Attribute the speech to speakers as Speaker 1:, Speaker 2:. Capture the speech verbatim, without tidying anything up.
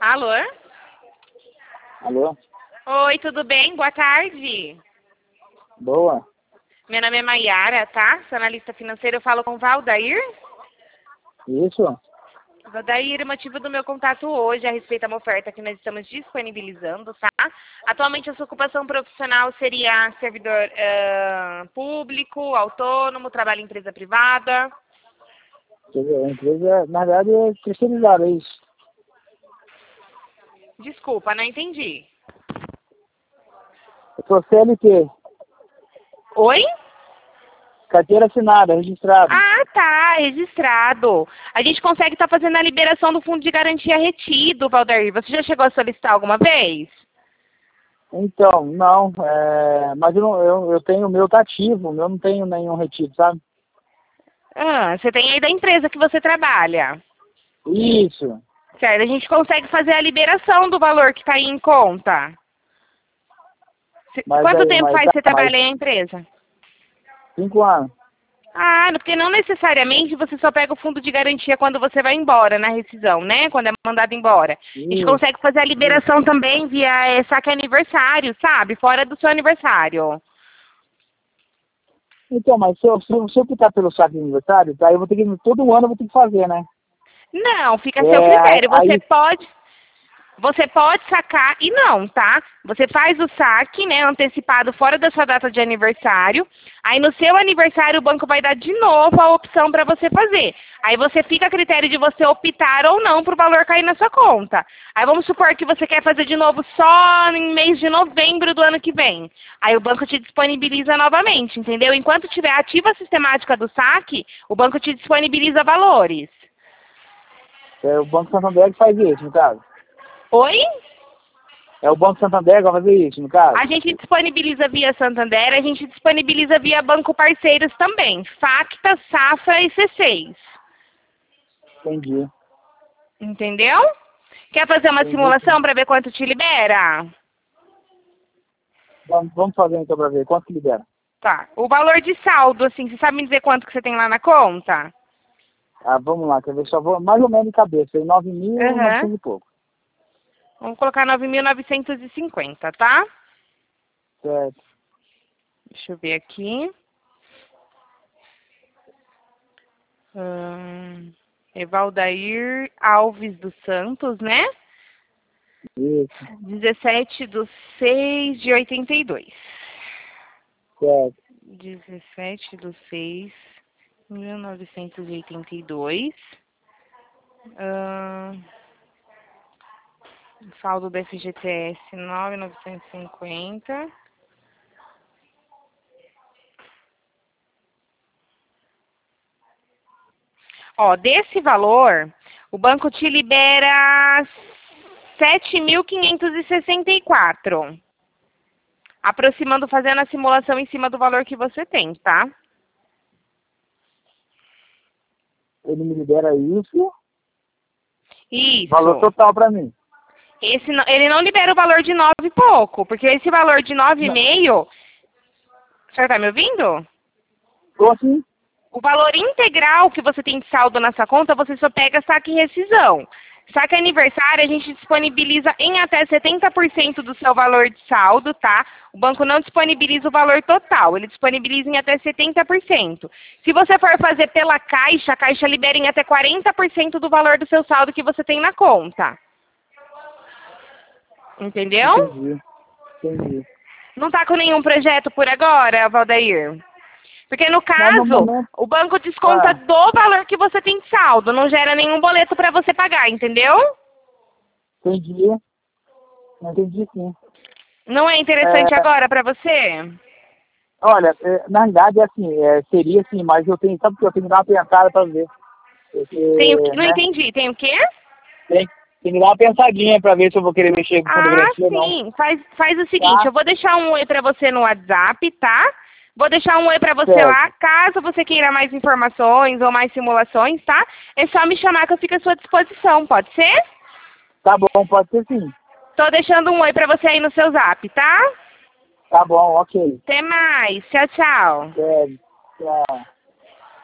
Speaker 1: Alô?
Speaker 2: Alô?
Speaker 1: Oi, tudo bem? Boa tarde.
Speaker 2: Boa.
Speaker 1: Meu nome é Maiara, tá? Sou analista financeira, eu falo com o Valdair.
Speaker 2: Isso?
Speaker 1: Valdair, o motivo do meu contato hoje é a respeito a uma oferta que nós estamos disponibilizando, tá? Atualmente a sua ocupação profissional seria servidor uh, público, autônomo, trabalho em empresa privada.
Speaker 2: Quer dizer, a empresa, na verdade, é terceirizada, é isso.
Speaker 1: Desculpa, não entendi.
Speaker 2: Eu sou C L T,
Speaker 1: Oi?
Speaker 2: carteira assinada, registrado.
Speaker 1: Ah, tá, registrado. A gente consegue estar fazendo a liberação do fundo de garantia retido, Valdair. Você já chegou a solicitar alguma vez?
Speaker 2: Então, não, é, mas eu, não, eu, eu tenho o meu tá ativo, o meu não tenho nenhum retido, sabe?
Speaker 1: Ah, você tem aí da empresa que você trabalha.
Speaker 2: Isso.
Speaker 1: Certo, a gente consegue fazer a liberação do valor que está aí em conta. Se-
Speaker 2: Mas
Speaker 1: Quanto
Speaker 2: aí,
Speaker 1: tempo
Speaker 2: mas
Speaker 1: faz
Speaker 2: tá,
Speaker 1: que você
Speaker 2: mais
Speaker 1: trabalha aí na empresa?
Speaker 2: cinco anos.
Speaker 1: Ah, porque não necessariamente você só pega o fundo de garantia quando você vai embora na rescisão, né? Quando é mandado embora. A gente
Speaker 2: Isso,
Speaker 1: consegue fazer a
Speaker 2: isso.
Speaker 1: liberação também via é, saque aniversário, sabe? Fora do seu aniversário.
Speaker 2: Então, mas se eu, se eu, se eu optar pelo saque de aniversário, tá, eu vou ter que, todo ano eu vou ter que fazer, né?
Speaker 1: Não, fica a seu
Speaker 2: É,
Speaker 1: critério. Você
Speaker 2: aí,
Speaker 1: pode, você pode sacar e não, tá? Você faz o saque, né, antecipado fora da sua data de aniversário. Aí no seu aniversário o banco vai dar de novo a opção para você fazer. Aí você fica a critério de você optar ou não para o valor cair na sua conta. Aí vamos supor que você quer fazer de novo só em mês de novembro do ano que vem. Aí o banco te disponibiliza novamente, entendeu? Enquanto tiver ativa a sistemática do saque, o banco te disponibiliza valores.
Speaker 2: é o Banco Santander que faz isso, no caso.
Speaker 1: Oi?
Speaker 2: É o Banco Santander que vai fazer isso, no caso.
Speaker 1: A gente disponibiliza via Santander, a gente disponibiliza via banco parceiros também. Facta, Safra e C seis.
Speaker 2: Entendi.
Speaker 1: Entendeu? Quer fazer uma
Speaker 2: Entendi, sim.
Speaker 1: simulação para ver quanto te libera?
Speaker 2: Vamos, vamos fazer então pra ver quanto que libera.
Speaker 1: Tá. O valor de saldo, assim, você sabe me dizer quanto que você tem lá na conta?
Speaker 2: Ah, vamos lá, quer ver? Só vou mais ou menos de cabeça. nove mil e
Speaker 1: Aham.
Speaker 2: novecentos e pouco.
Speaker 1: Vamos colocar nove mil novecentos e cinquenta, tá?
Speaker 2: Certo.
Speaker 1: Deixa eu ver aqui. Hum, Evaldair Alves dos Santos, né?
Speaker 2: Isso.
Speaker 1: dezessete de seis de oitenta e dois.
Speaker 2: Certo.
Speaker 1: dezessete de seis de mil novecentos e oitenta e dois. Ahn, saldo do F G T S nove mil novecentos e cinquenta. Ó, desse valor, o banco te libera sete mil quinhentos e sessenta e quatro. Aproximando, fazendo a simulação em cima do valor que você tem, tá?
Speaker 2: Ele me libera isso. Valor
Speaker 1: Isso.
Speaker 2: total pra mim.
Speaker 1: Esse, não- ele não libera o valor de nove e pouco, porque esse valor de nove e
Speaker 2: Não.
Speaker 1: meio, o senhor tá me ouvindo?
Speaker 2: Tô assim.
Speaker 1: O valor integral que você tem de saldo na sua conta, você só pega saque e rescisão. Saque aniversário, a gente disponibiliza em até setenta por cento do seu valor de saldo, tá? O banco não disponibiliza o valor total, ele disponibiliza em até setenta por cento. Se você for fazer pela Caixa, a Caixa libera em até quarenta por cento do valor do seu saldo que você tem na conta. Entendeu?
Speaker 2: Entendi. Entendi.
Speaker 1: Não tá com nenhum projeto por agora, Valdair? Porque no
Speaker 2: Mas no
Speaker 1: caso,
Speaker 2: momento.
Speaker 1: o banco desconta
Speaker 2: Ah,
Speaker 1: do valor que você tem de saldo, não gera nenhum boleto para você pagar, entendeu?
Speaker 2: entendi. Entendi sim.
Speaker 1: Não é interessante
Speaker 2: É,
Speaker 1: agora para você?
Speaker 2: olha, é, na realidade é assim, é, seria assim, mas eu tenho, sabe que eu tenho que dar uma pensada pra ver.
Speaker 1: Tem o que?
Speaker 2: Porque,
Speaker 1: Não
Speaker 2: né?
Speaker 1: entendi. Tem o quê?
Speaker 2: Tem, tem que dar uma pensadinha pra ver se eu vou querer mexer com fundo
Speaker 1: Ah,
Speaker 2: garantia ou não.
Speaker 1: sim. Faz, faz o seguinte,
Speaker 2: Tá?
Speaker 1: eu vou deixar um oi para você no WhatsApp, tá? Vou deixar um oi para você
Speaker 2: Certo.
Speaker 1: lá, caso você queira mais informações ou mais simulações, tá? É só me chamar que eu fico à sua disposição, pode ser?
Speaker 2: Tá bom, pode ser sim.
Speaker 1: Tô deixando um oi para você aí no seu zap, tá?
Speaker 2: Tá bom, ok.
Speaker 1: Até mais. Tchau, tchau.
Speaker 2: Certo. Tchau.